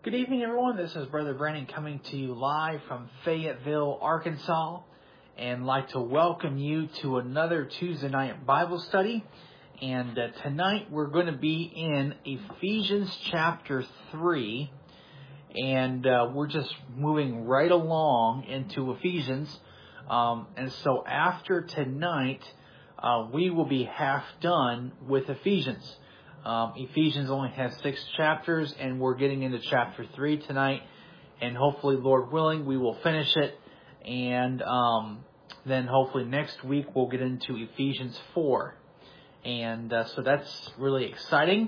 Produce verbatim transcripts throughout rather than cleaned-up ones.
Good evening, everyone. This is Brother Brandon coming to you live from Fayetteville, Arkansas, and like to welcome you to another Tuesday night Bible study. And uh, tonight we're going to be in Ephesians chapter three, and uh, we're just moving right along into Ephesians. Um, and so after tonight, uh, we will be half done with Ephesians. Um, Ephesians only has six chapters, and we're getting into chapter three tonight. And hopefully, Lord willing, we will finish it. And um, then hopefully next week we'll get into Ephesians four. And uh, so that's really exciting.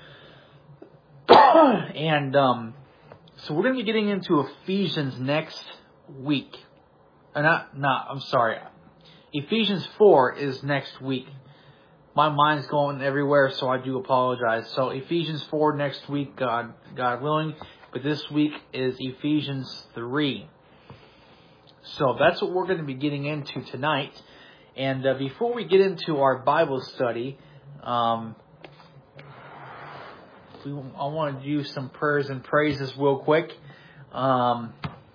and um, so we're going to be getting into Ephesians next week. Uh, not, not, I'm sorry. Ephesians four is next week. My mind's going everywhere, so I do apologize. So Ephesians four next week, God God willing. But this week is Ephesians three. So that's what we're going to be getting into tonight. And uh, before we get into our Bible study, um, we, I want to do some prayers and praises real quick. Um,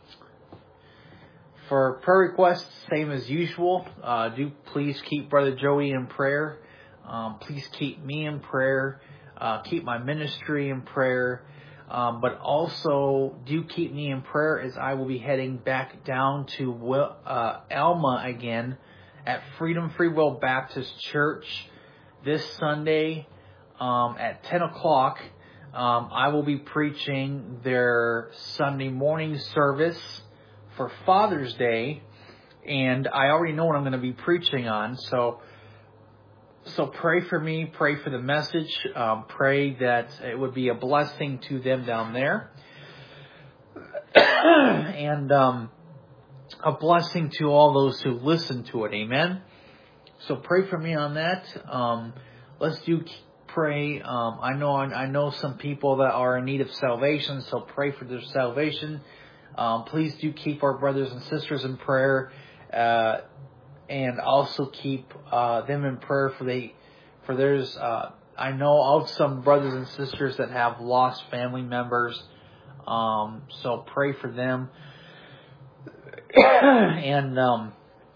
for prayer requests, same as usual, uh, do please keep Brother Joey in prayer. Um, please keep me in prayer, uh, keep my ministry in prayer, um, but also do keep me in prayer as I will be heading back down to uh, Alma again at Freedom Free Will Baptist Church this Sunday um, at ten o'clock. Um, I will be preaching their Sunday morning service for Father's Day, and I already know what I'm going to be preaching on, so... So pray for me, pray for the message, um, pray that it would be a blessing to them down there, and um, a blessing to all those who listen to it, amen? So pray for me on that. Um, let's do pray. Um, I know I know some people that are in need of salvation, so pray for their salvation. Um, please do keep our brothers and sisters in prayer. Uh, And also keep uh, them in prayer for they, for there's. Uh, I know of some brothers and sisters that have lost family members, um, so pray for them. and um,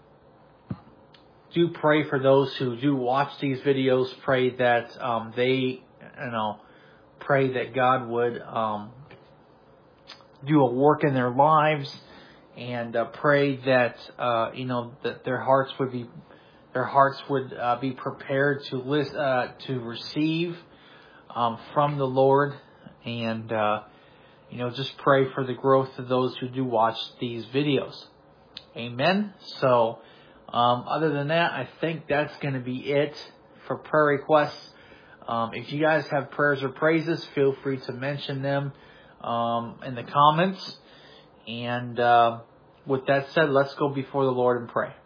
do pray for those who do watch these videos. Pray that um, they, you know, pray that God would um, do a work in their lives. And uh, pray that uh, you know that their hearts would be, their hearts would uh, be prepared to list, uh, to receive um, from the Lord, and uh, you know just pray for the growth of those who do watch these videos. Amen. So, um, other than that, I think that's going to be it for prayer requests. Um, if you guys have prayers or praises, feel free to mention them um, in the comments. And uh, with that said, let's go before the Lord and pray.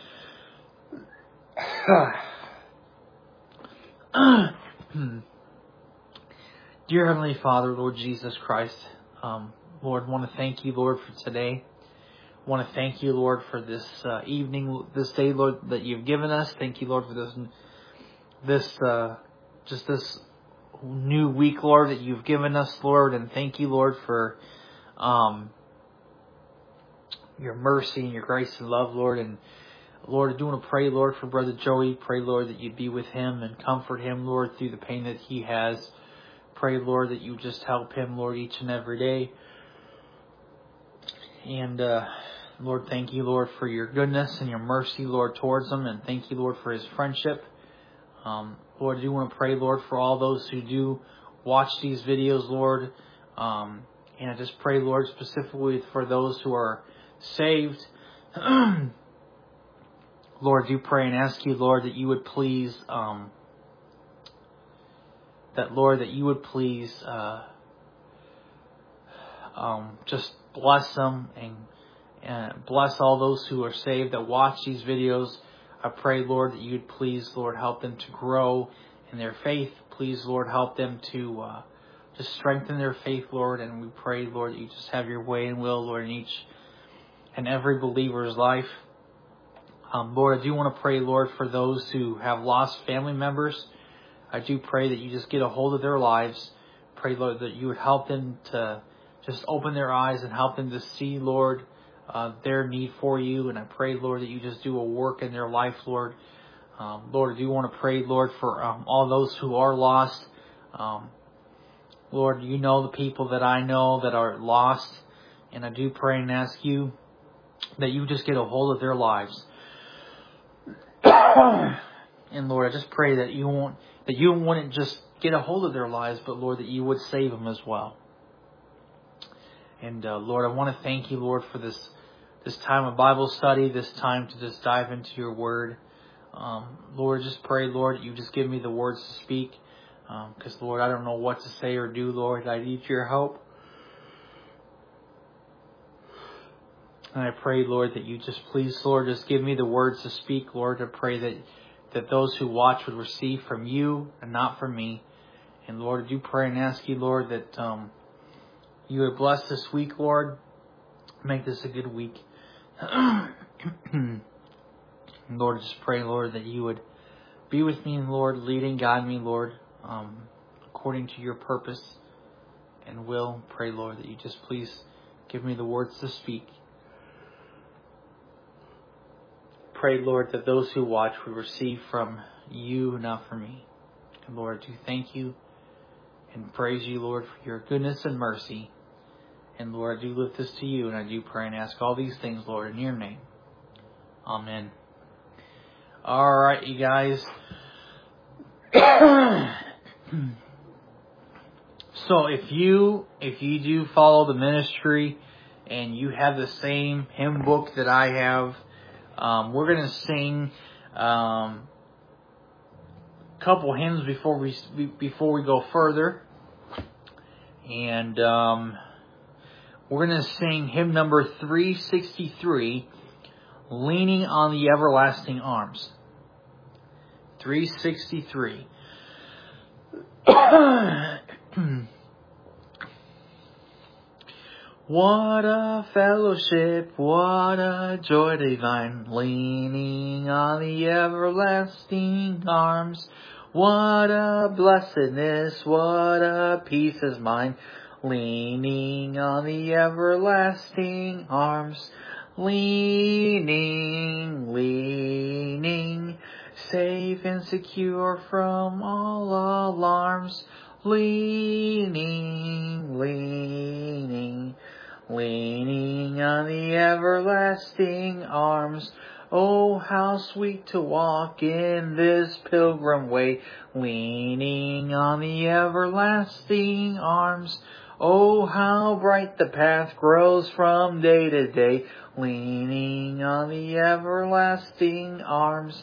Dear Heavenly Father, Lord Jesus Christ, um, Lord, want to thank you, Lord, for today. Want to thank you, Lord, for this uh, evening, this day, Lord, that you've given us. Thank you, Lord, for this, this, uh, just this new week, Lord, that you've given us, Lord, and thank you, Lord, for um. your mercy and your grace and love, Lord. And Lord, I do want to pray, Lord, for Brother Joey. Pray, Lord, that you'd be with him and comfort him, Lord, through the pain that he has. Pray, Lord, that you just help him, Lord, each and every day. And uh, Lord, thank you, Lord, for your goodness and your mercy, Lord, towards him. And thank you, Lord, for his friendship. Um, Lord, I do want to pray, Lord, for all those who do watch these videos, Lord. Um, and I just pray, Lord, specifically for those who are saved. Lord, do pray and ask you, Lord, that you would please, um, that Lord, that you would please, uh, um, just bless them and, and bless all those who are saved that watch these videos. I pray, Lord, that you would please, Lord, help them to grow in their faith. Please, Lord, help them to, uh, just strengthen their faith, Lord. And we pray, Lord, that you just have your way and will, Lord, in each and every believer's life. Um, Lord, I do want to pray, Lord, for those who have lost family members. I do pray that you just get a hold of their lives. Pray, Lord, that you would help them to just open their eyes and help them to see, Lord, uh, their need for you. And I pray, Lord, that you just do a work in their life, Lord. Um, Lord, I do want to pray, Lord, for um, all those who are lost. Um, Lord, you know the people that I know that are lost. And I do pray and ask you that you just get a hold of their lives. And Lord, I just pray that you won't, that you wouldn't just get a hold of their lives, but Lord, that you would save them as well. And uh, Lord, I want to thank you, Lord, for this this time of Bible study, this time to just dive into your word. Um, Lord, just pray, Lord, you just give me the words to speak. Because, um, Lord, I don't know what to say or do, Lord. I need your help. And I pray, Lord, that you just please, Lord, just give me the words to speak, Lord. I pray that, that those who watch would receive from you and not from me. And, Lord, I do pray and ask you, Lord, that um, you would bless this week, Lord. Make this a good week. Lord, just pray, Lord, that you would be with me, Lord, lead and guide me, Lord, um, according to your purpose and will. Pray, Lord, that you just please give me the words to speak. Pray, Lord, that those who watch will receive from you, not from me. And Lord, I do thank you and praise you, Lord, for your goodness and mercy. And Lord, I do lift this to you, and I do pray and ask all these things, Lord, in your name. Amen. All right, you guys. So if you if you do follow the ministry and you have the same hymn book that I have, um, we're gonna sing um, a couple hymns before we before we go further, and um, we're gonna sing hymn number three sixty-three, "Leaning on the Everlasting Arms." three sixty-three. What a fellowship, what a joy divine, leaning on the everlasting arms. What a blessedness, what a peace is mine, leaning on the everlasting arms. Leaning, leaning, safe and secure from all alarms. Leaning, leaning, leaning on the everlasting arms. Oh, how sweet to walk in this pilgrim way, leaning on the everlasting arms. Oh, how bright the path grows from day to day, leaning on the everlasting arms.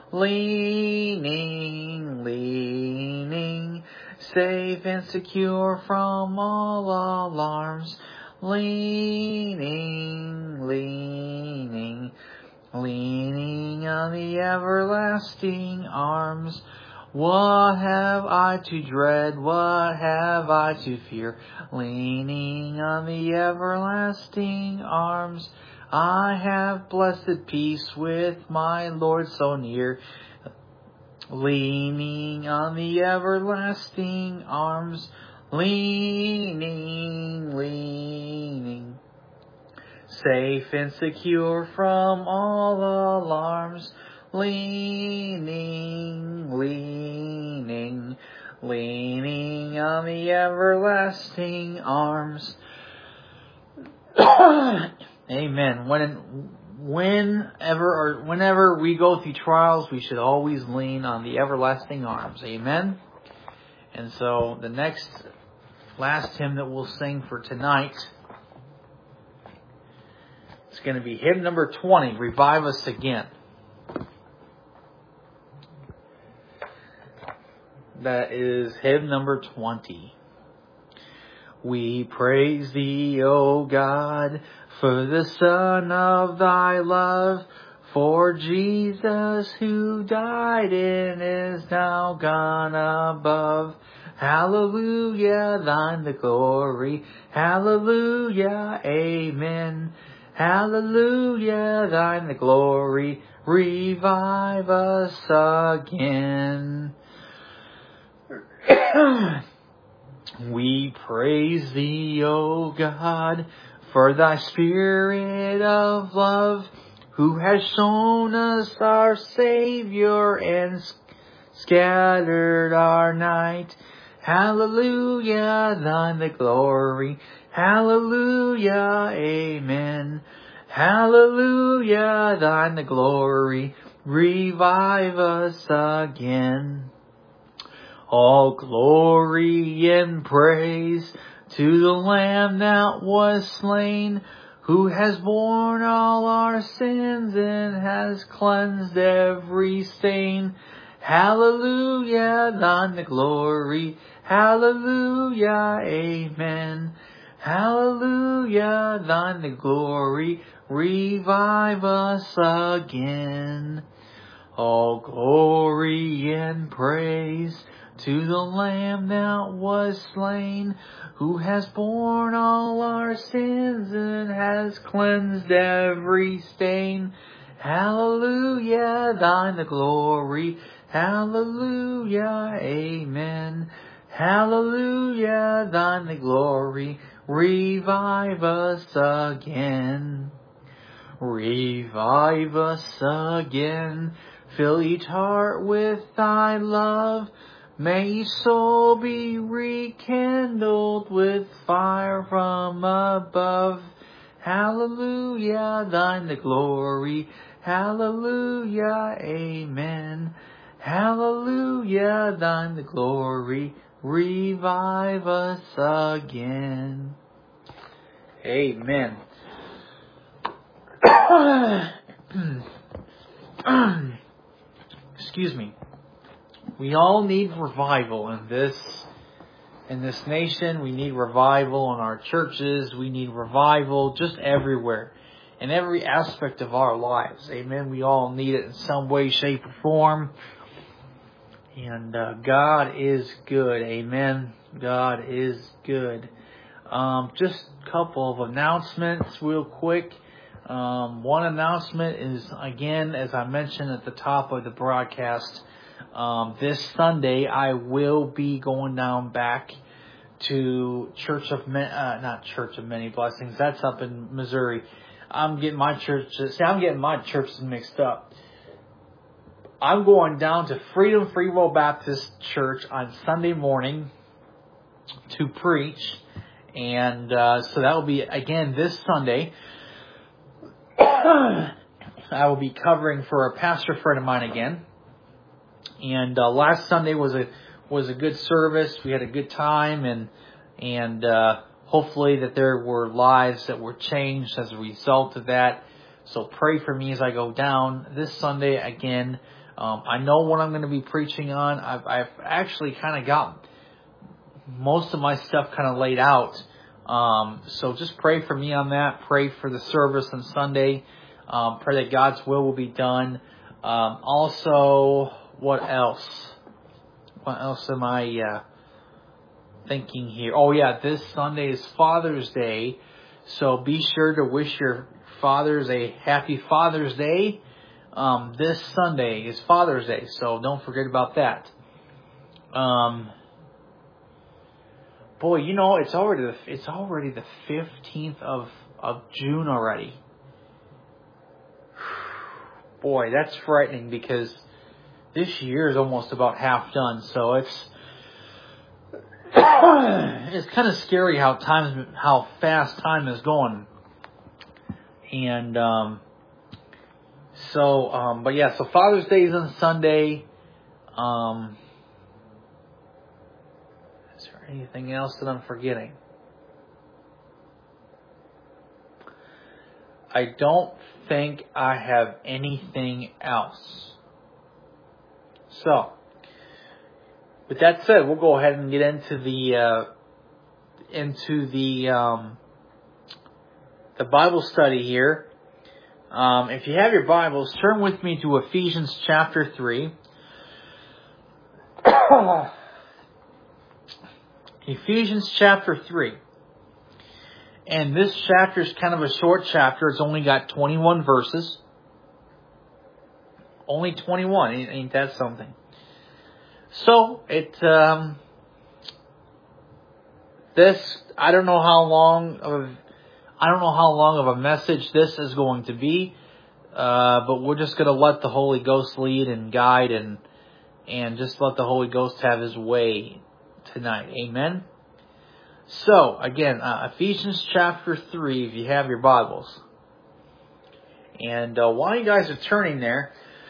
Leaning, leaning, safe and secure from all alarms. Leaning, leaning, leaning on the everlasting arms. What have I to dread? What have I to fear? Leaning on the everlasting arms. I have blessed peace with my Lord so near. Leaning on the everlasting arms. Leaning, leaning, safe and secure from all alarms. Leaning, leaning, leaning on the everlasting arms. Amen. When, whenever or whenever we go through trials, we should always lean on the everlasting arms. Amen. And so the next, last hymn that we'll sing for tonight, it's going to be hymn number twenty, "Revive Us Again." That is hymn number twenty. We praise thee, O God, for the Son of thy love, for Jesus who died and is now gone above. Hallelujah, thine the glory. Hallelujah, amen. Hallelujah, thine the glory. Revive us again. We praise thee, O God, for thy spirit of love, who has shown us our Savior and scattered our night. Hallelujah, thine the glory. Hallelujah, amen. Hallelujah, thine the glory. Revive us again. All glory and praise to the Lamb that was slain, who has borne all our sins and has cleansed every stain. Hallelujah, thine the glory. Hallelujah, amen. Hallelujah, thine the glory. Revive us again. All glory and praise to the Lamb that was slain, who has borne all our sins and has cleansed every stain. Hallelujah, thine the glory. Hallelujah, amen. Hallelujah, thine the glory. Revive us again. Revive us again. Fill each heart with thy love. May each soul be rekindled with fire from above. Hallelujah, thine the glory. Hallelujah, amen. Hallelujah, thine the glory. Revive us again. Amen. Excuse me. We all need revival in this in this nation. We need revival in our churches. We need revival just everywhere, in every aspect of our lives. Amen. We all need it in some way, shape, or form. And uh, God is good. Amen. God is good. Um, just a couple of announcements real quick. Um, one announcement is, again, as I mentioned at the top of the broadcast, um, this Sunday I will be going down back to Church of, Ma- uh, not Church of Many Blessings. That's up in Missouri. I'm getting my church, see, I'm getting my churches mixed up. I'm going down to Freedom Free Will Baptist Church on Sunday morning to preach. And uh, so that will be, again, this Sunday. I will be covering for a pastor friend of mine again. And uh, last Sunday was a was a good service. We had a good time, and and uh, hopefully that there were lives that were changed as a result of that. So pray for me as I go down this Sunday again. Um, I know what I'm going to be preaching on. I've, I've actually kind of got most of my stuff kind of laid out. Um, so just pray for me on that. Pray for the service on Sunday. Um, pray that God's will will be done. Um, also, what else? What else am I uh, thinking here? Oh, yeah, this Sunday is Father's Day. So be sure to wish your fathers a happy Father's Day. Um, this Sunday is Father's Day, so don't forget about that. Um, boy, you know, it's already the, it's already the fifteenth of, of June already. Boy, that's frightening because this year is almost about half done. So it's it's kind of scary how time how fast time is going. And um, so, um, but yeah, so Father's Day is on Sunday. Um, is there anything else that I'm forgetting? I don't think I have anything else. So, with that said, we'll go ahead and get into the uh, into the um, the Bible study here. Um, if you have your Bibles, turn with me to Ephesians chapter three. Ephesians chapter three. And this chapter is kind of a short chapter. It's only got twenty-one verses. Only twenty-one. Ain't that something? So, it, um, this, I don't know how long of, I don't know how long of a message this is going to be, uh, but we're just going to let the Holy Ghost lead and guide and, and just let the Holy Ghost have His way tonight. Amen. So, again, uh, Ephesians chapter three, if you have your Bibles. And uh, while you guys are turning there,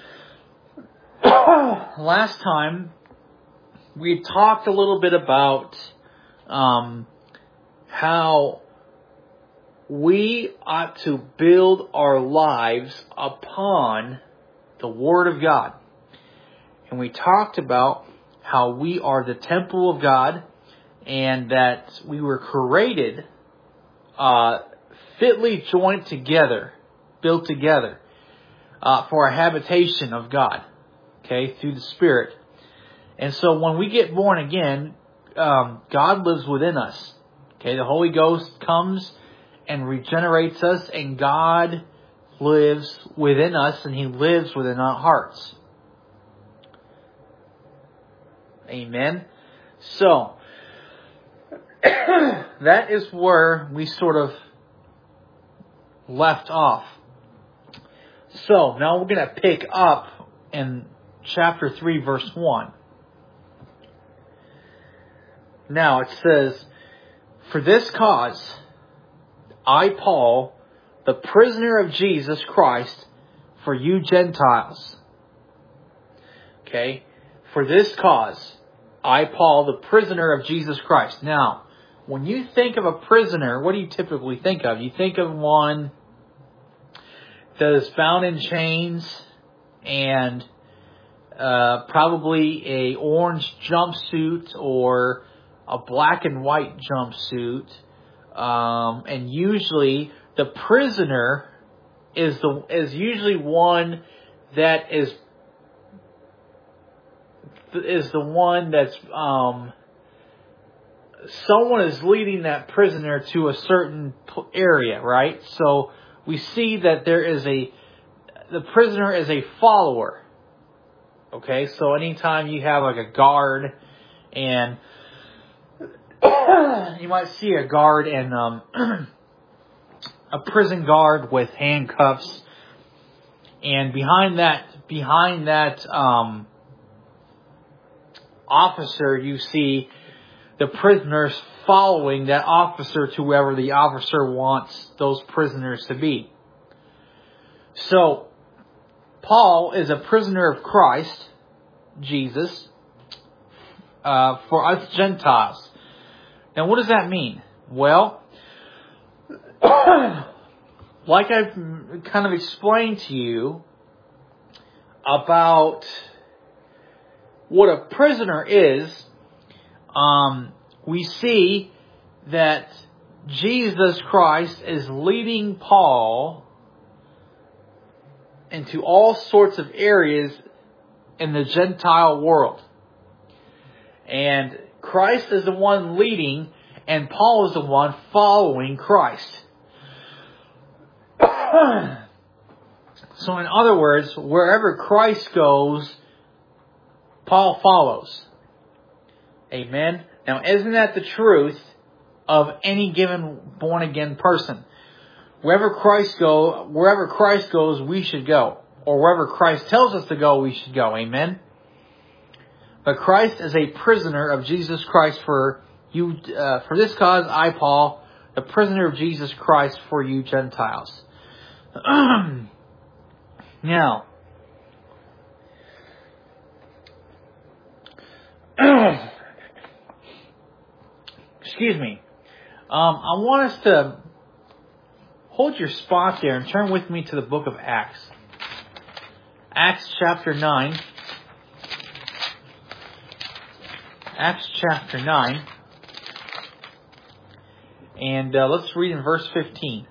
last time we talked a little bit about um, how we ought to build our lives upon the Word of God. And we talked about how we are the temple of God, and that we were created, uh, fitly joined together, built together, uh, for a habitation of God, okay, through the Spirit. And so when we get born again, um, God lives within us, okay. The Holy Ghost comes and regenerates us, and God lives within us, and He lives within our hearts. Amen. So, that is where we sort of left off. So, now we're going to pick up in chapter three, verse one. Now, it says, "For this cause, I, Paul, the prisoner of Jesus Christ, for you Gentiles." Okay? For this cause, I, Paul, the prisoner of Jesus Christ. Now, when you think of a prisoner, what do you typically think of? You think of one that is bound in chains and uh, probably a orange jumpsuit or a black and white jumpsuit. Um, and usually the prisoner is the is usually one that is is the one that's um, someone is leading that prisoner to a certain area, right? So we see that there is a the prisoner is a follower. Okay, so anytime you have like a guard, and you might see a guard and um, a prison guard with handcuffs, and behind that behind that um, officer, you see the prisoners following that officer to wherever the officer wants those prisoners to be. So, Paul is a prisoner of Christ, Jesus, uh, for us Gentiles. Now, what does that mean? Well, like I've kind of explained to you about what a prisoner is, um, we see that Jesus Christ is leading Paul into all sorts of areas in the Gentile world. And Christ is the one leading, and Paul is the one following Christ. So in other words, wherever Christ goes, Paul follows. Amen. Now, isn't that the truth of any given born-again person? Wherever Christ go, wherever Christ goes, we should go. Or wherever Christ tells us to go, we should go. Amen. But Christ is a prisoner of Jesus Christ for you. Uh, for this cause, I, Paul, the prisoner of Jesus Christ for you Gentiles. Now, excuse me. Um, I want us to hold your spot there and turn with me to the book of Acts. Acts chapter nine. Acts chapter nine. And uh, let's read in verse fifteen.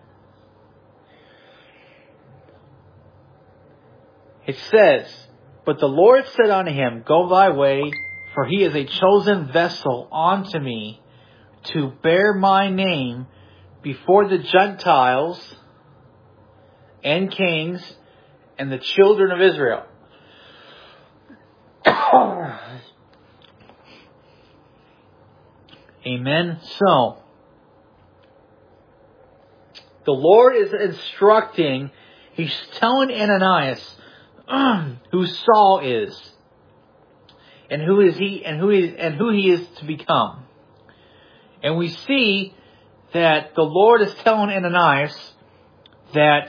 It says, "But the Lord said unto him, Go thy way, for he is a chosen vessel unto me, to bear my name before the Gentiles and kings and the children of Israel." Amen. So, the Lord is instructing, He's telling Ananias who Saul is, and who is he, and who he, and who he is to become. And we see that the Lord is telling Ananias that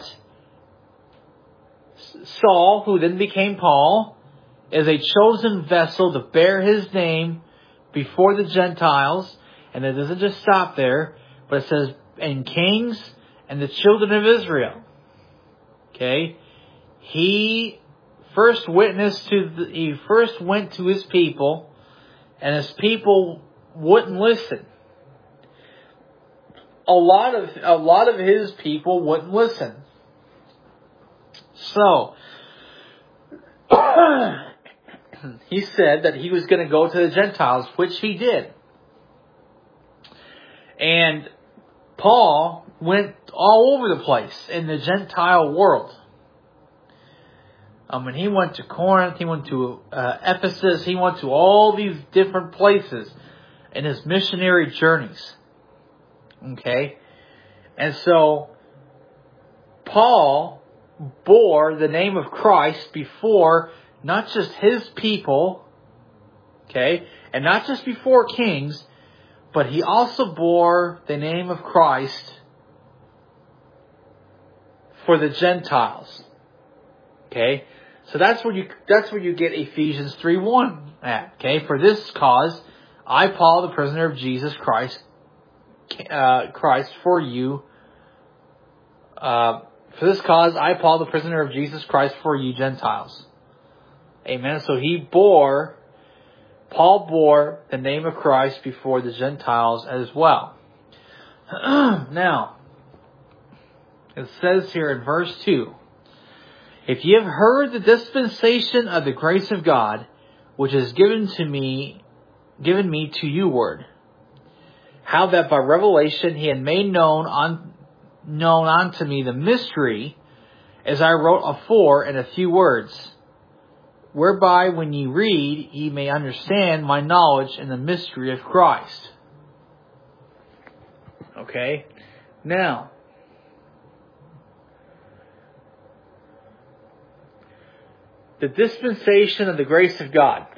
Saul, who then became Paul, is a chosen vessel to bear His name before the Gentiles. And it doesn't just stop there, but it says, and kings and the children of Israel. Okay? He first witnessed to the, he first went to his people, and his people wouldn't listen. A lot of a lot of his people wouldn't listen. So he said that he was going to go to the Gentiles, which he did. And Paul went all over the place in the Gentile world. Um, when he went to Corinth, he went to uh, Ephesus, he went to all these different places in his missionary journeys. Okay? And so, Paul bore the name of Christ before not just his people, okay, and not just before kings, but he also bore the name of Christ for the Gentiles. Okay? So that's where you that's where you get Ephesians three one at. Okay? For this cause, I, Paul, the prisoner of Jesus Christ, uh, Christ for you. Uh, for this cause, I, Paul, the prisoner of Jesus Christ for you Gentiles. Amen. So he bore, Paul bore the name of Christ before the Gentiles as well. Now, it says here in verse two, if ye have heard the dispensation of the grace of God, which is given to me, given me to you word, how that by revelation he had made known on, known unto me the mystery, as I wrote afore in a few words, whereby when ye read, ye may understand my knowledge in the mystery of Christ. Okay? Now, the dispensation of the grace of God.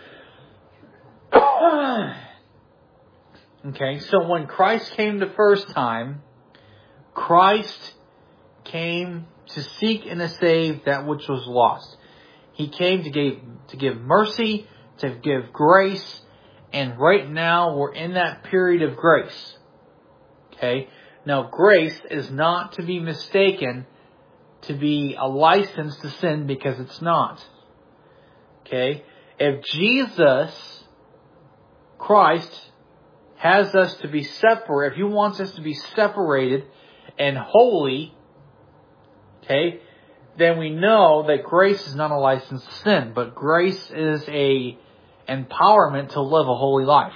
Okay, so when Christ came the first time, Christ came to seek and to save that which was lost. He came to give, to give mercy, to give grace, and right now we're in that period of grace. Okay? Now, grace is not to be mistaken to be a license to sin, because it's not. Okay? If Jesus Christ has us to be separate, if He wants us to be separated and holy, okay, then we know that grace is not a license to sin, but grace is a empowerment to live a holy life.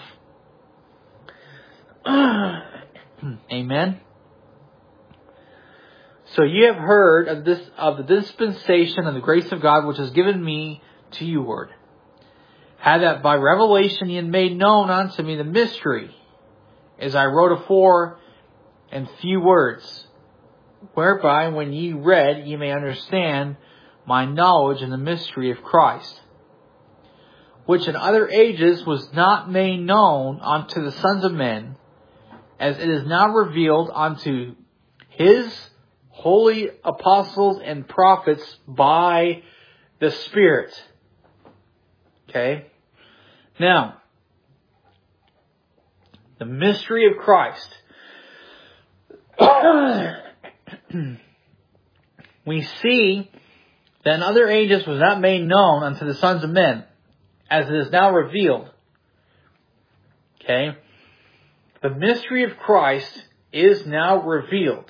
Amen. So ye have heard of this of the dispensation of the grace of God, which is given me to you word. How that by revelation ye had made known unto me the mystery, as I wrote afore in few words, whereby when ye read, ye may understand my knowledge in the mystery of Christ, which in other ages was not made known unto the sons of men, as it is now revealed unto His holy apostles and prophets by the Spirit. Okay? Now, the mystery of Christ. We see that in other ages was not made known unto the sons of men, as it is now revealed. Okay? The mystery of Christ is now revealed.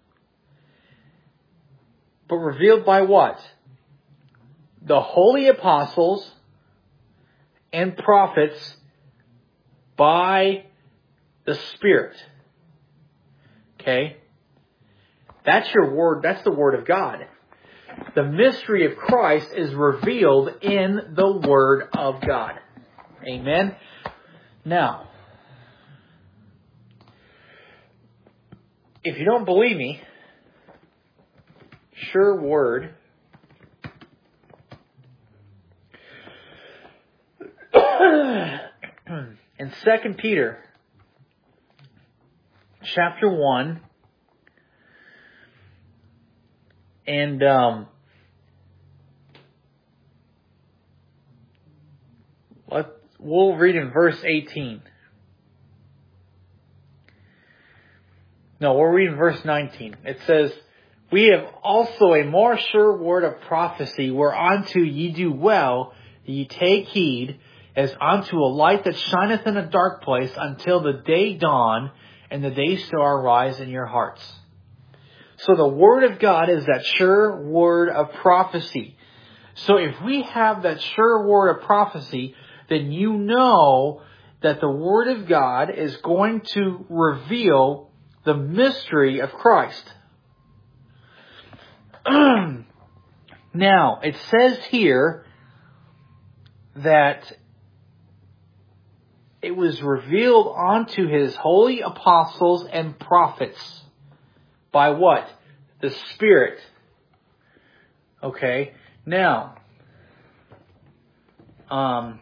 But revealed by what? The holy apostles and prophets by the Spirit. Okay? That's your word. That's the Word of God. The mystery of Christ is revealed in the Word of God. Amen? Now, if you don't believe me, sure word. In Second Peter chapter one, and um, let, we'll read in verse eighteen. No, we'll read in verse nineteen. It says, "We have also a more sure word of prophecy, whereunto ye do well that ye take heed, as unto a light that shineth in a dark place, until the day dawn, and the day star rise in your hearts." So the Word of God is that sure word of prophecy. So if we have that sure word of prophecy, then you know that the Word of God is going to reveal the mystery of Christ. Now, it says here that it was revealed unto His holy apostles and prophets. By what? The Spirit. Okay. Now, um,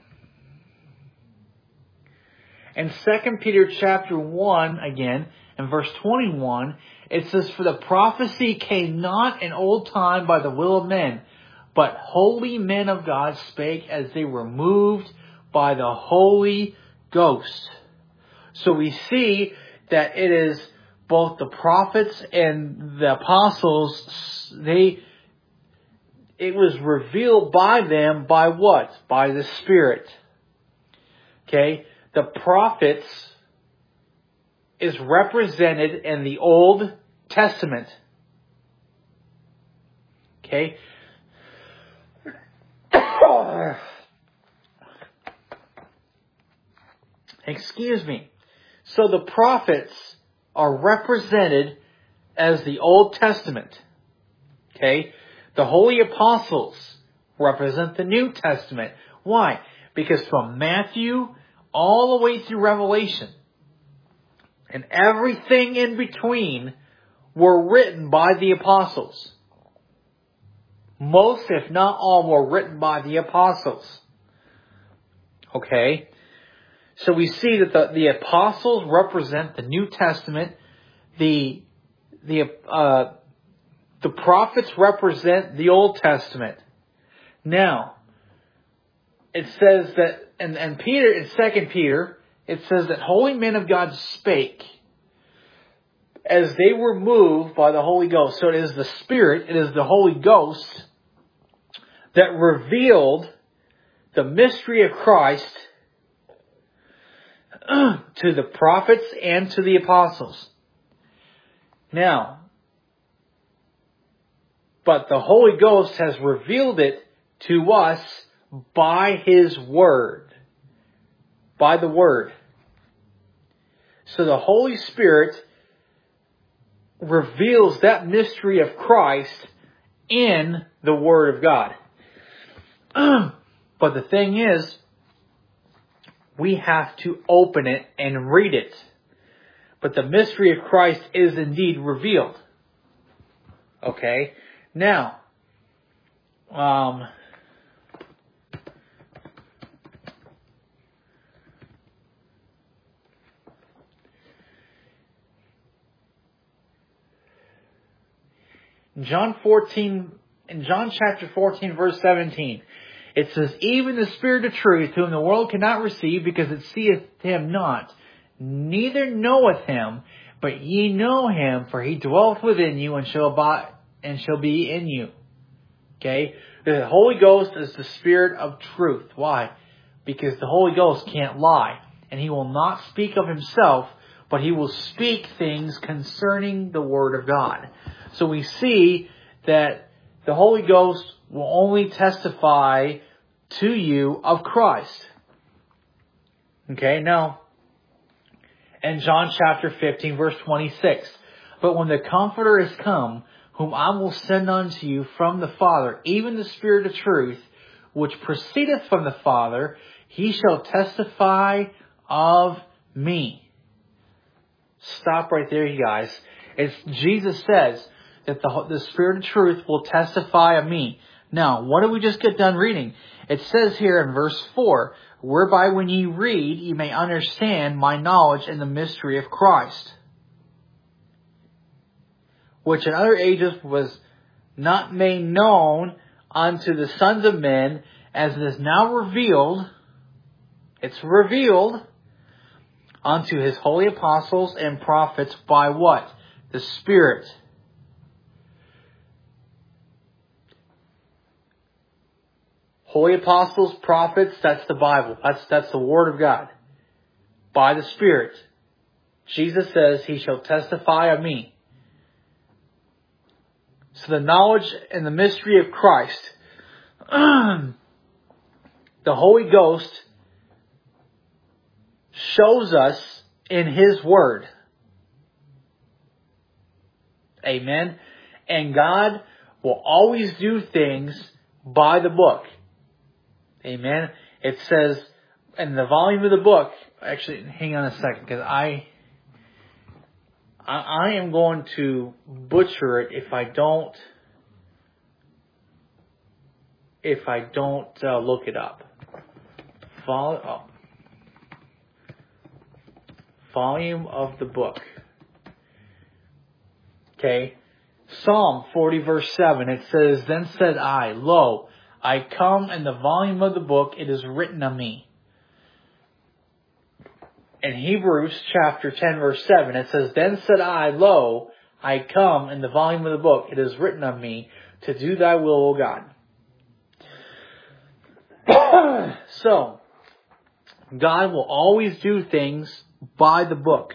in Second Peter chapter one, again, in verse twenty-one, it says, "For the prophecy came not in old time by the will of men, but holy men of God spake as they were moved by the Holy Ghost." So we see that it is both the prophets and the apostles, they, it was revealed by them by what? By the Spirit. Okay? The prophets is represented in the Old Testament. Okay? Excuse me. So the prophets are represented as the Old Testament. Okay? The holy apostles represent the New Testament. Why? Because from Matthew all the way through Revelation and everything in between were written by the apostles. Most, if not all, were written by the apostles. Okay? So we see that the, the apostles represent the New Testament. The, the, uh, the prophets represent the Old Testament. Now, it says that, and, and Peter, in Second Peter, it says that holy men of God spake as they were moved by the Holy Ghost. So it is the Spirit, it is the Holy Ghost that revealed the mystery of Christ to the prophets and to the apostles. Now, but the Holy Ghost has revealed it to us by His Word. By the Word. So the Holy Spirit reveals that mystery of Christ in the Word of God. But the thing is, we have to open it and read it. But the mystery of Christ is indeed revealed. Okay? Now, um, John fourteen, in John chapter fourteen, verse seventeen, it says, "Even the Spirit of truth, whom the world cannot receive, because it seeth Him not, neither knoweth Him, but ye know Him, for He dwelleth within you, and shall abide, and shall be in you." Okay? The Holy Ghost is the Spirit of truth. Why? Because the Holy Ghost can't lie. And He will not speak of Himself, but He will speak things concerning the Word of God. So we see that the Holy Ghost will only testify to you of Christ. Okay, now, in John chapter fifteen, verse twenty-six, "But when the Comforter is come, whom I will send unto you from the Father, even the Spirit of truth, which proceedeth from the Father, He shall testify of me." Stop right there, you guys. It's Jesus says that the, the Spirit of truth will testify of me. Now, what did we just get done reading? It says here in verse four, whereby when ye read, ye may understand my knowledge in the mystery of Christ, which in other ages was not made known unto the sons of men, as it is now revealed. It's revealed unto his holy apostles and prophets by what? The Spirit. Holy apostles, prophets, that's the Bible. That's, that's the Word of God. By the Spirit. Jesus says, he shall testify of me. So the knowledge and the mystery of Christ, the Holy Ghost shows us in His Word. Amen. And God will always do things by the book. Amen. It says in the volume of the book, actually, hang on a second, because I, I, I am going to butcher it if I don't, if I don't uh, look it up. Vol, oh. Volume of the book. Okay. Psalm forty verse seven, it says, then said I, lo, I come in the volume of the book, it is written of me. In Hebrews chapter ten verse seven, it says, then said I, lo, I come in the volume of the book, it is written of me, to do thy will, O God. So, God will always do things by the book.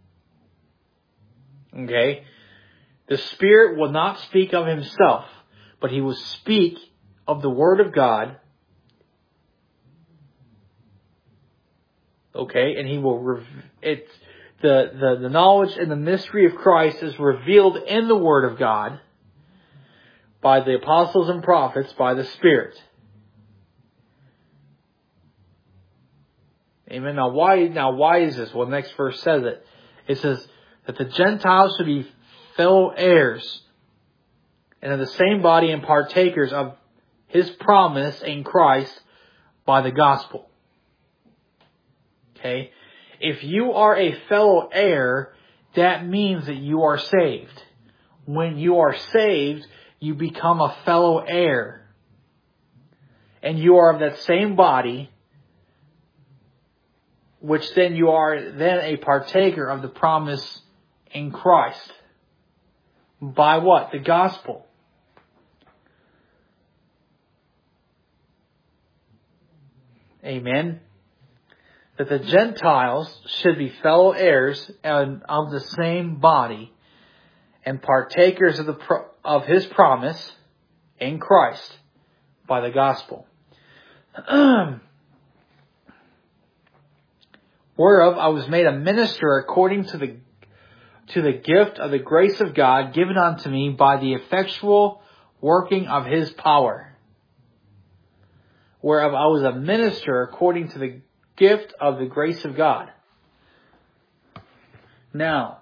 Okay? The Spirit will not speak of Himself, but He will speak of the Word of God. Okay? And He will, rev- it's, the, the, the knowledge and the mystery of Christ is revealed in the Word of God by the apostles and prophets, by the Spirit. Amen. Now why, now why is this? Well, the next verse says it. It says that the Gentiles should be fellow heirs and of the same body and partakers of His promise in Christ by the gospel. Okay. If you are a fellow heir, that means that you are saved. When you are saved, you become a fellow heir. And you are of that same body, which then you are then a partaker of the promise in Christ. By what? The gospel. Amen. That the Gentiles should be fellow heirs and of the same body and partakers of the pro- of His promise in Christ by the gospel. Whereof I was made a minister according to the to the gift of the grace of God given unto me by the effectual working of His power. Whereof I was a minister according to the gift of the grace of God. Now,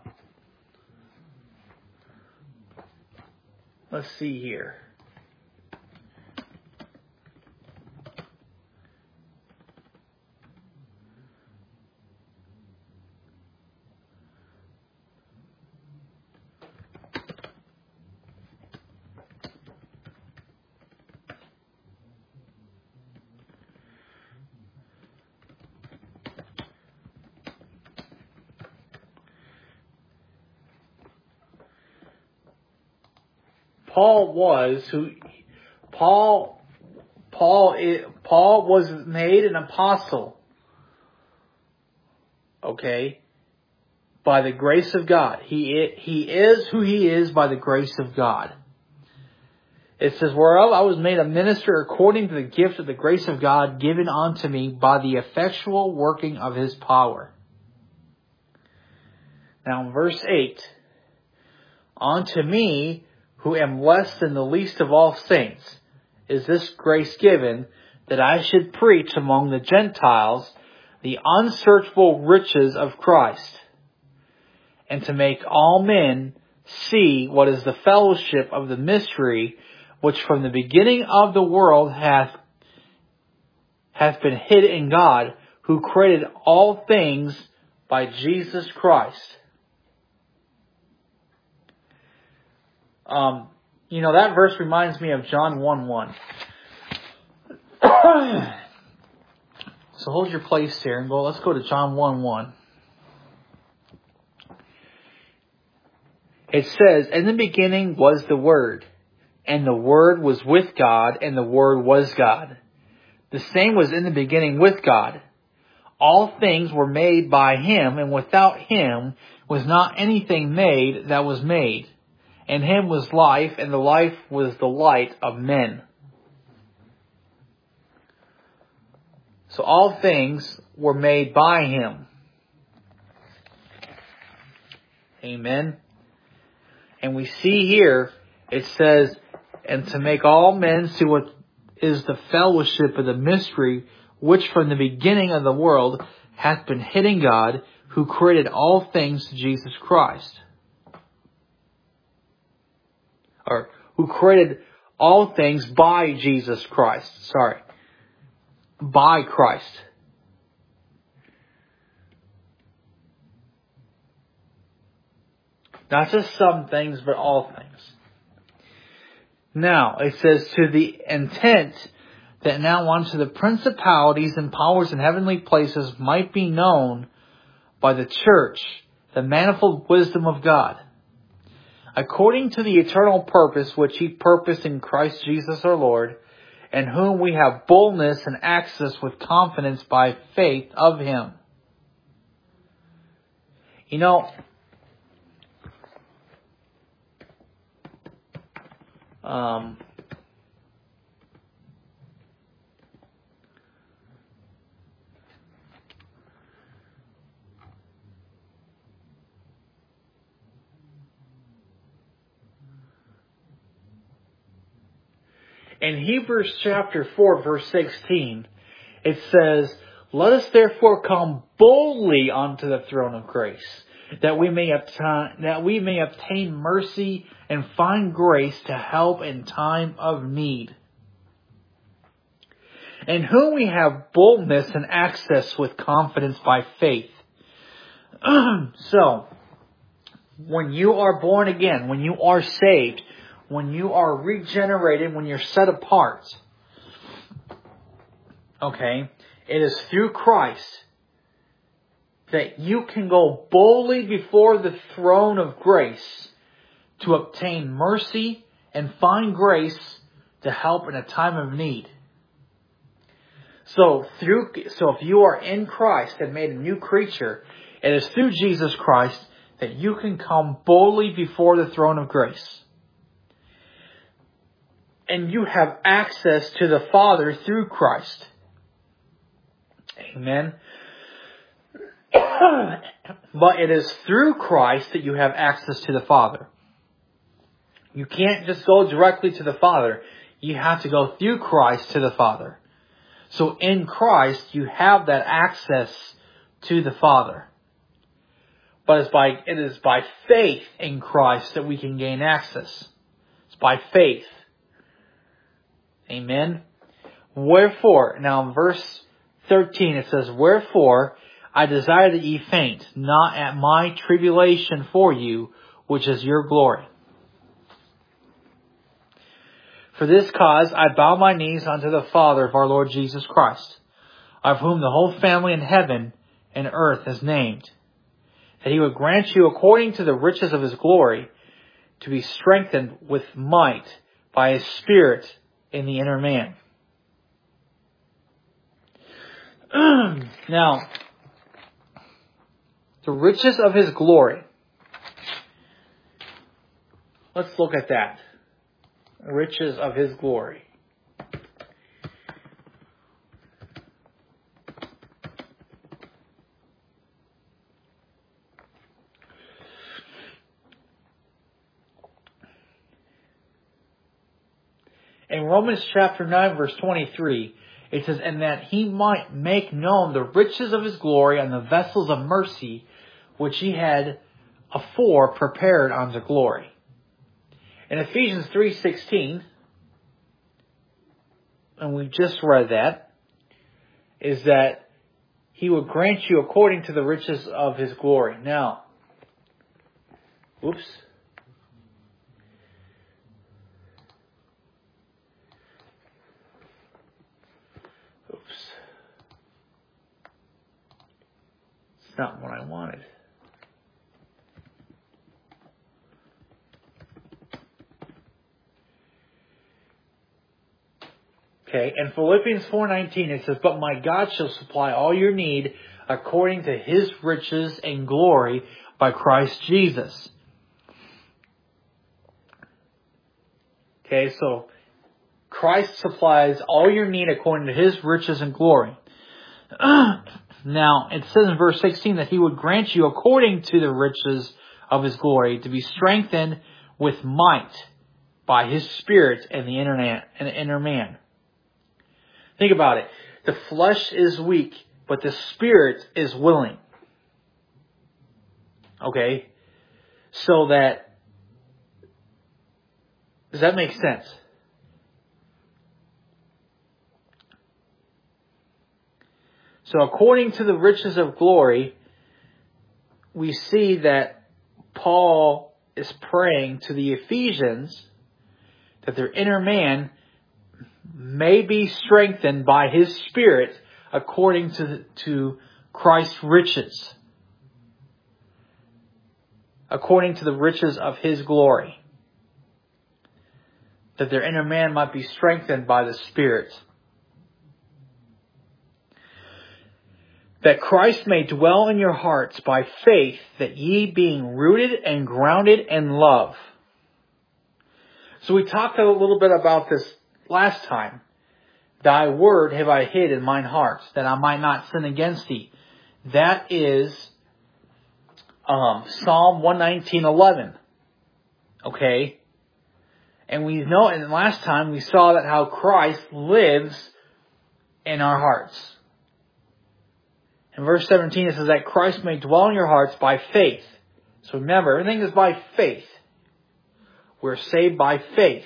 let's see here. Paul was who Paul Paul Paul was made an apostle. Okay, by the grace of God. He he is who he is by the grace of God. It says, whereof I was made a minister according to the gift of the grace of God given unto me by the effectual working of His power. Now in verse eight, unto me, who am less than the least of all saints, is this grace given, that I should preach among the Gentiles the unsearchable riches of Christ, and to make all men see what is the fellowship of the mystery, which from the beginning of the world hath, hath been hid in God, who created all things by Jesus Christ. Um, you know, that verse reminds me of John one one. So hold your place here and go, let's go to John one one. It says, in the beginning was the Word, and the Word was with God, and the Word was God. The same was in the beginning with God. All things were made by Him, and without Him was not anything made that was made. In Him was life, and the life was the light of men. So all things were made by Him. Amen. And we see here, it says, and to make all men see what is the fellowship of the mystery, which from the beginning of the world hath been hid in God, who created all things to Jesus Christ. Or who created all things by Jesus Christ. Sorry. By Christ. Not just some things, but all things. Now, it says, to the intent that now unto the principalities and powers in heavenly places might be known by the church the manifold wisdom of God, according to the eternal purpose which He purposed in Christ Jesus our Lord, in whom we have boldness and access with confidence by faith of Him. You know, um, in Hebrews chapter four, verse sixteen, it says, let us therefore come boldly unto the throne of grace, that we may obtain, that we may obtain mercy and find grace to help in time of need. In whom we have boldness and access with confidence by faith. So, when you are born again, when you are saved, when you are regenerated, when you're set apart, okay, it is through Christ that you can go boldly before the throne of grace to obtain mercy and find grace to help in a time of need. So through, so if you are in Christ and made a new creature, it is through Jesus Christ that you can come boldly before the throne of grace. And you have access to the Father through Christ. Amen. But it is through Christ that you have access to the Father. You can't just go directly to the Father. You have to go through Christ to the Father. So in Christ, you have that access to the Father. But it's by, it is by faith in Christ that we can gain access. It's by faith. Amen. Wherefore, now in verse thirteen it says, wherefore I desire that ye faint, not at my tribulation for you, which is your glory. For this cause I bow my knees unto the Father of our Lord Jesus Christ, of whom the whole family in heaven and earth is named, that He would grant you according to the riches of His glory to be strengthened with might by His Spirit in the inner man. Now, the riches of His glory. Let's look at that. Riches of His glory. In Romans chapter nine, verse twenty-three, it says, and that He might make known the riches of His glory on the vessels of mercy, which He had afore prepared unto glory. In Ephesians three sixteen, and we just read that, is that He would grant you according to the riches of His glory. Now, oops. Oops. It's not what I wanted. Okay, in Philippians four nineteen it says, "But my God shall supply all your need according to His riches and glory by Christ Jesus." Okay, so Christ supplies all your need according to His riches and glory. Now, it says in verse sixteen that He would grant you according to the riches of His glory to be strengthened with might by His Spirit and the inner man. And the inner man. Think about it. The flesh is weak, but the Spirit is willing. Okay? So that, does that make sense? So according to the riches of glory, we see that Paul is praying to the Ephesians that their inner man may be strengthened by His Spirit according to, to Christ's riches. According to the riches of His glory. That their inner man might be strengthened by the Spirit. That Christ may dwell in your hearts by faith, that ye being rooted and grounded in love. So we talked a little bit about this last time. Thy word have I hid in mine heart, that I might not sin against thee. That is um, Psalm one nineteen eleven. Okay? And we know, and last time we saw that how Christ lives in our hearts. In verse seventeen it says that Christ may dwell in your hearts by faith. So remember, everything is by faith. We're saved by faith.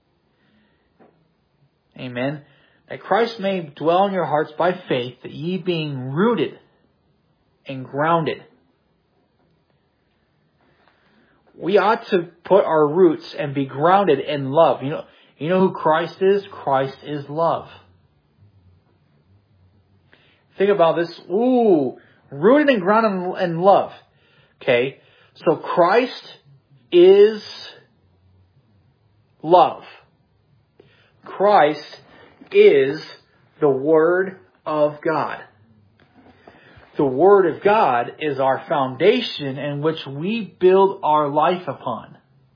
Amen. That Christ may dwell in your hearts by faith, that ye being rooted and grounded. We ought to put our roots and be grounded in love. You know, you know who Christ is? Christ is love. Think about this. Ooh, rooted and grounded in love. Okay, so Christ is love. Christ is the Word of God. The Word of God is our foundation in which we build our life upon.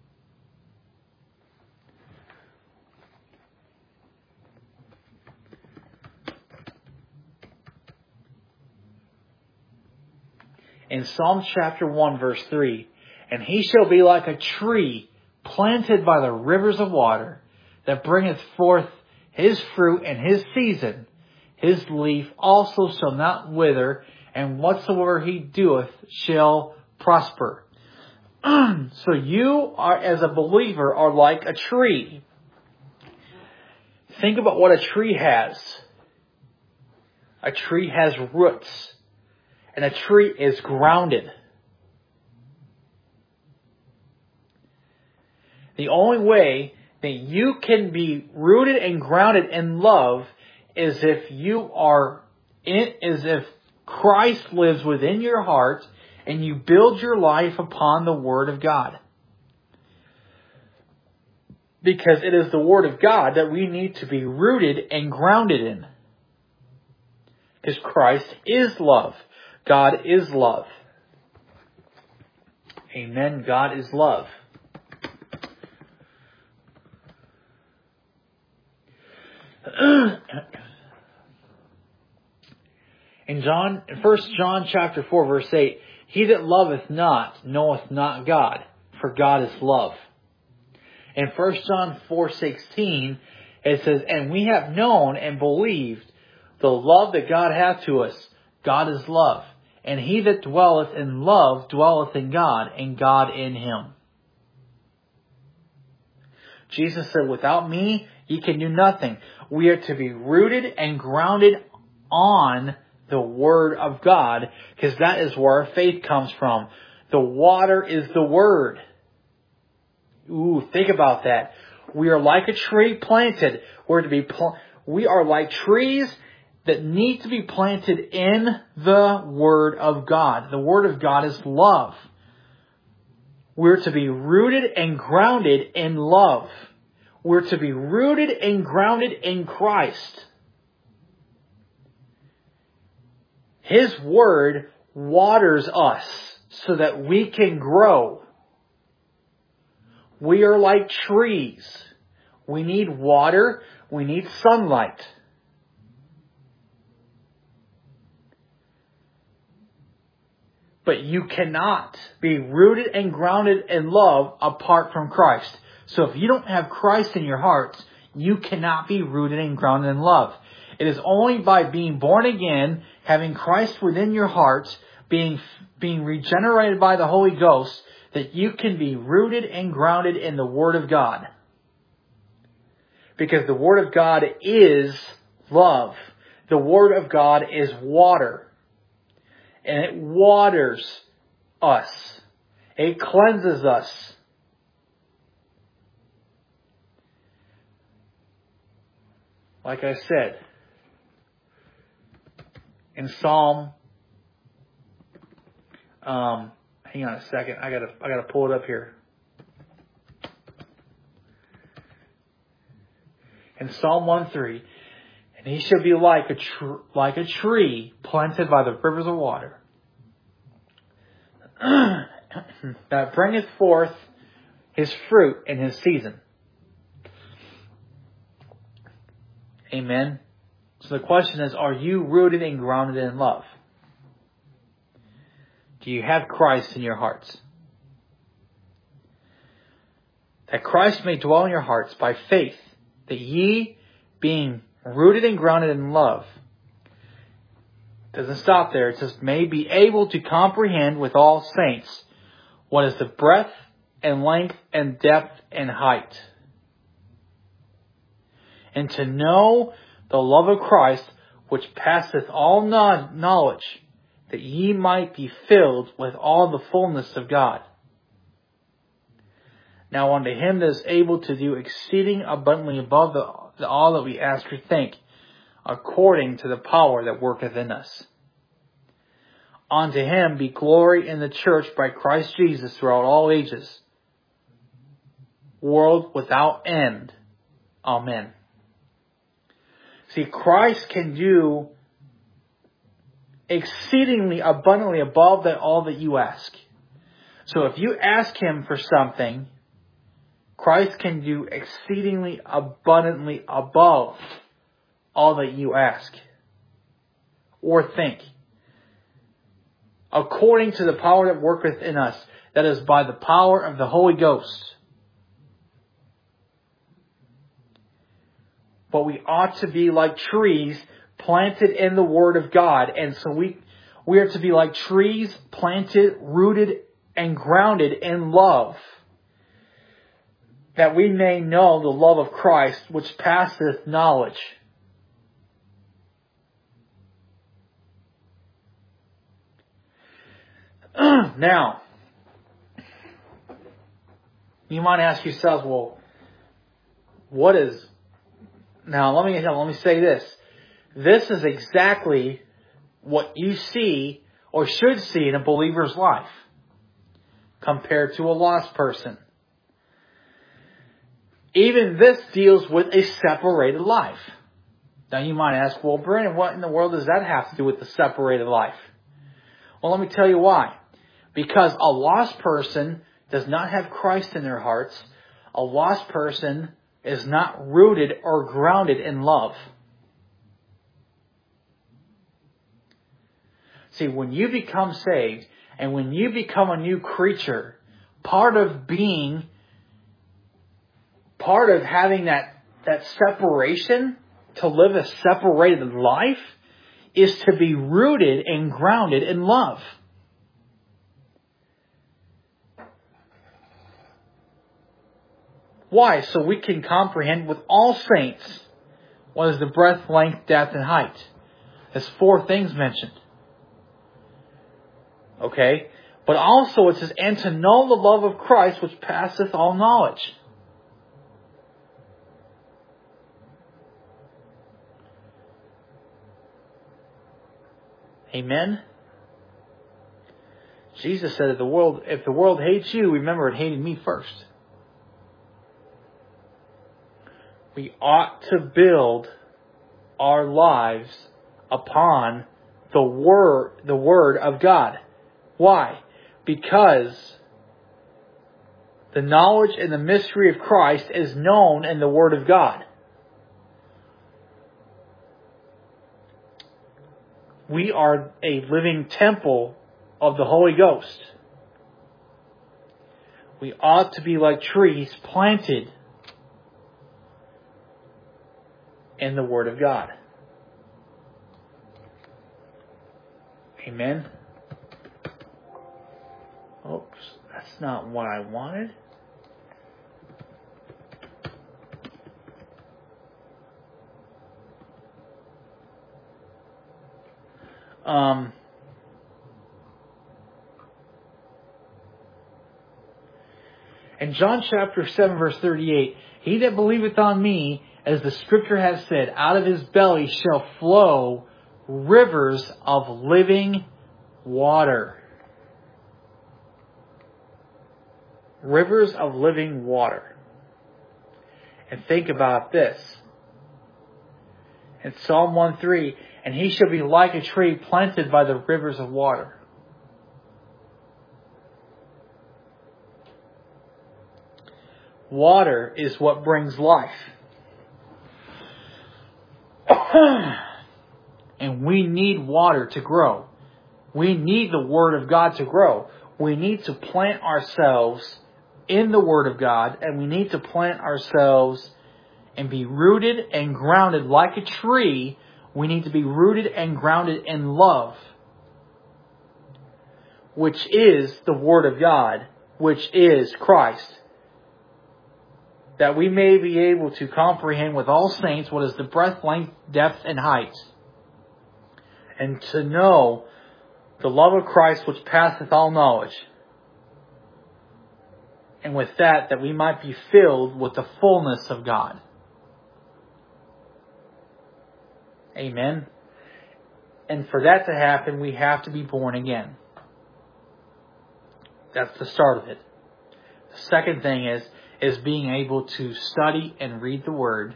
In Psalm chapter one verse three, "And he shall be like a tree planted by the rivers of water, that bringeth forth his fruit in his season. His leaf also shall not wither, and whatsoever he doeth shall prosper." So you are, as a believer, are like a tree. Think about what a tree has. A tree has roots. And a tree is grounded. The only way that you can be rooted and grounded in love is if you are in, is if Christ lives within your heart and you build your life upon the Word of God. Because it is the Word of God that we need to be rooted and grounded in. Because Christ is love. God is love. Amen. God is love. In John, First John chapter four verse eight, "He that loveth not knoweth not God, for God is love." In First John four sixteen, it says, "And we have known and believed the love that God hath to us. God is love. And he that dwelleth in love dwelleth in God, and God in him. Jesus said, without me, ye can do nothing. We are to be rooted and grounded on the Word of God, because that is where our faith comes from. The water is the Word. Ooh, think about that. We are like a tree planted. We're to be pl- we are like trees that need to be planted in the Word of God. The Word of God is love. We're to be rooted and grounded in love. We're to be rooted and grounded in Christ. His Word waters us so that we can grow. We are like trees. We need water. We need sunlight. But you cannot be rooted and grounded in love apart from Christ. So if you don't have Christ in your hearts, you cannot be rooted and grounded in love. It is only by being born again, having Christ within your hearts, being, being regenerated by the Holy Ghost, that you can be rooted and grounded in the Word of God. Because the Word of God is love. The Word of God is water. And it waters us. It cleanses us. Like I said, in Psalm, um, hang on a second, I gotta, I gotta pull it up here. In Psalm one three, and he shall be like a tr- like a tree planted by the rivers of water, that bringeth forth his fruit in his season. Amen. So the question is, are you rooted and grounded in love? Do you have Christ in your hearts? That Christ may dwell in your hearts by faith, that ye, being rooted and grounded in love, doesn't stop there. It says, may be able to comprehend with all saints what is the breadth and length and depth and height, and to know the love of Christ, which passeth all knowledge, that ye might be filled with all the fullness of God. Now unto him that is able to do exceeding abundantly above the, the all that we ask or think, according to the power that worketh in us. Unto him be glory in the church by Christ Jesus throughout all ages, world without end. Amen. See, Christ can do exceedingly abundantly above that all that you ask. So if you ask him for something, Christ can do exceedingly abundantly above all that you ask or think, according to the power that worketh in us, that is by the power of the Holy Ghost. But we ought to be like trees planted in the Word of God. And so we, we are to be like trees planted, rooted, and grounded in love, that we may know the love of Christ, which passeth knowledge. Now, you might ask yourselves, well, what is... Now, let me, let me say this. This is exactly what you see or should see in a believer's life compared to a lost person. Even this deals with a separated life. Now, you might ask, well, Brandon, what in the world does that have to do with the separated life? Well, let me tell you why. Because a lost person does not have Christ in their hearts. A lost person is not rooted or grounded in love. See, when you become saved and when you become a new creature, part of being, part of having that, that separation, to live a separated life, is to be rooted and grounded in love. Why? So we can comprehend with all saints what is the breadth, length, depth, and height. There's four things mentioned. Okay? But also it says, and to know the love of Christ which passeth all knowledge. Amen? Jesus said, if the world, if the world hates you, remember it hated me first. We ought to build our lives upon the word, the word of God. Why? Because the knowledge and the mystery of Christ is known in the Word of God. We are a living temple of the Holy Ghost. We ought to be like trees planted in the Word of God. Amen. Oops, that's not what I wanted. Um, in John chapter seven, verse thirty-eight, he that believeth on me, as the scripture has said, out of his belly shall flow rivers of living water. Rivers of living water. And think about this. In Psalm one three, and he shall be like a tree planted by the rivers of water. Water is what brings life. And we need water to grow. We need the Word of God to grow. We need to plant ourselves in the Word of God, and we need to plant ourselves and be rooted and grounded like a tree. We need to be rooted and grounded in love, which is the Word of God, which is Christ, that we may be able to comprehend with all saints what is the breadth, length, depth, and height, and to know the love of Christ which passeth all knowledge. And with that, that we might be filled with the fullness of God. Amen. And for that to happen, we have to be born again. That's the start of it. The second thing is, is being able to study and read the Word.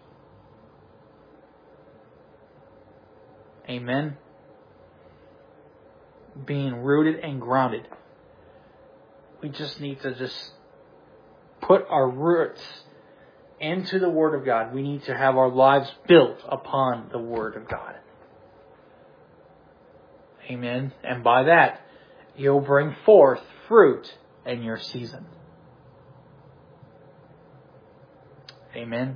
Amen. Being rooted and grounded. We just need to just put our roots into the Word of God. We need to have our lives built upon the Word of God. Amen. And by that, you'll bring forth fruit in your season. Amen.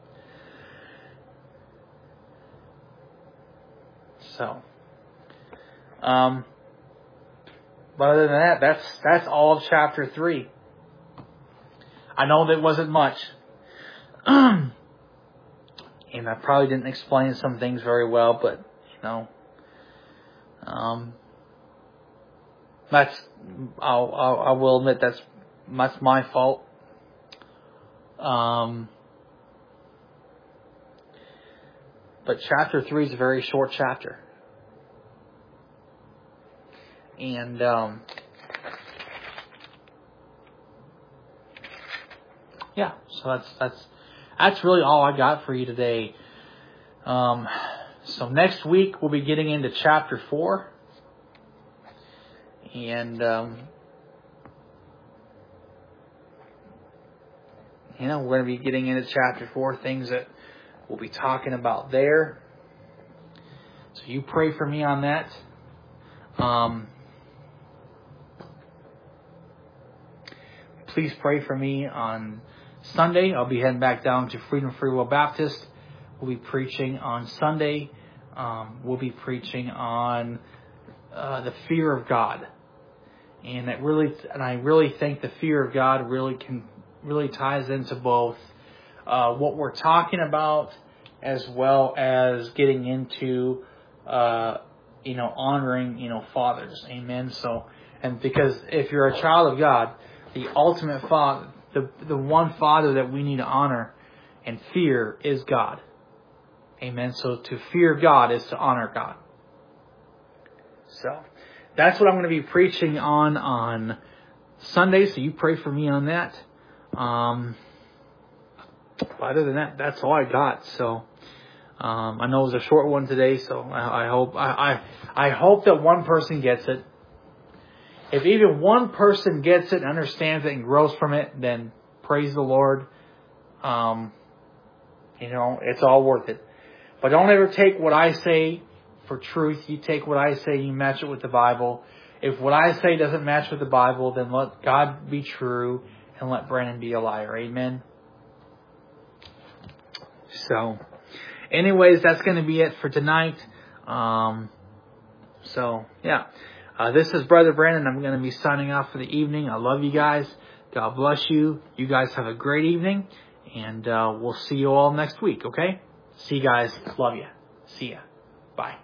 So, um, but other than that, that's that's all of chapter three. I know that wasn't much. And I probably didn't explain some things very well, but, you know, um, that's, I'll, I'll, I will admit that's, that's my fault. Um, but chapter three is a very short chapter. And, um, yeah, so that's, that's, that's really all I got for you today. Um, so next week we'll be getting into chapter four. And, um, you know, we're going to be getting into chapter four, things that we'll be talking about there. So you pray for me on that. Um, please pray for me on Sunday. I'll be heading back down to Freedom Free Will Baptist. We'll be preaching on Sunday um, we'll be preaching on uh, the fear of God. And that really, and I really think the fear of God really can, really ties into both uh, what we're talking about, as well as getting into, uh, you know, honoring, you know, fathers. Amen. So, and because if you're a child of God, the ultimate father, the the one father that we need to honor and fear is God. Amen. So to fear God is to honor God. So that's what I'm going to be preaching on on Sunday. So you pray for me on that. Um, other than that, that's all I got. So um, I know it was a short one today. So I, I hope I, I I hope that one person gets it. If even one person gets it, understands it, and grows from it, then praise the Lord. Um, you know, it's all worth it. But don't ever take what I say for truth. You take what I say, you match it with the Bible. If what I say doesn't match with the Bible, then let God be true and let Brandon be a liar. Amen. So, anyways, that's going to be it for tonight. Um, so, yeah. Uh, this is Brother Brandon. I'm going to be signing off for the evening. I love you guys. God bless you. You guys have a great evening. And uh, we'll see you all next week, okay? See you guys. Love you. See ya. Bye.